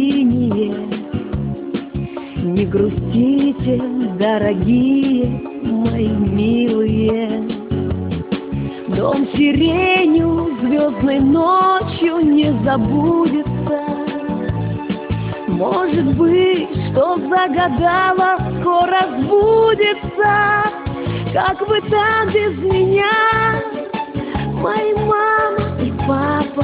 синие. Не грустите, дорогие мои милые. Дом сиренью звездной ночью не забудется. Может быть, что загадала, скоро сбудется. Как вы там без меня, мои мама и папа,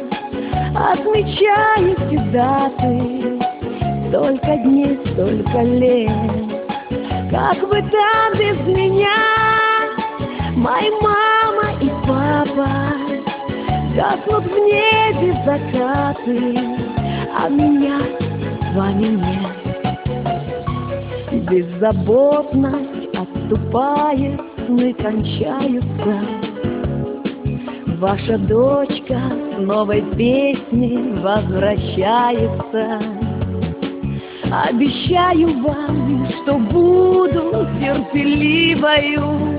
отмечаете даты, столько дней, столько лет. Как вы там без меня, мои мама и папа, гаснут в небе закаты, а меня с вами нет. Беззаботность отступает, сны кончаются. Ваша дочка с новой песней возвращается. Обещаю вам, что буду терпеливою.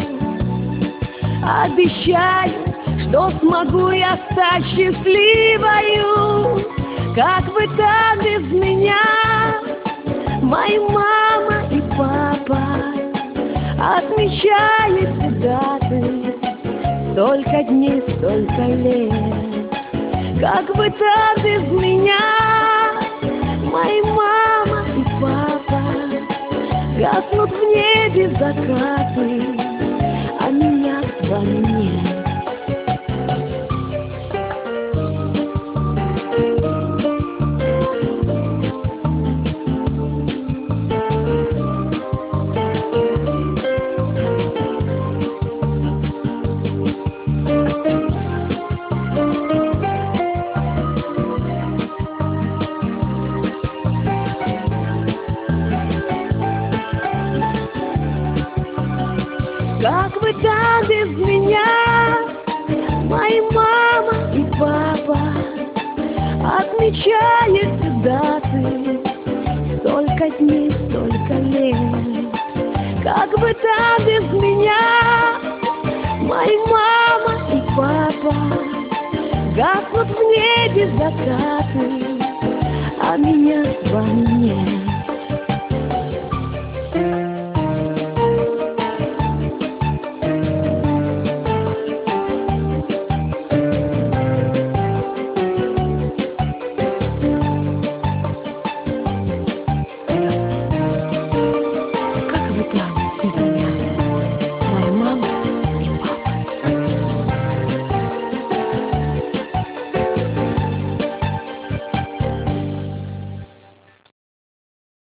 Обещаю, что смогу я стать счастливою. Как вы там без меня, мои мама и папа, отмечаете даты, столько дней, столько лет. Как вы там без меня, мои мама и папа, гаснут в небе закаты, а меня с вами нет. Как вы там без меня, мои мама и папа, отмечаете даты, столько дней, столько лет. Как вы там без меня, мои мама и папа, гаснут в небе закаты, а меня с вами нет.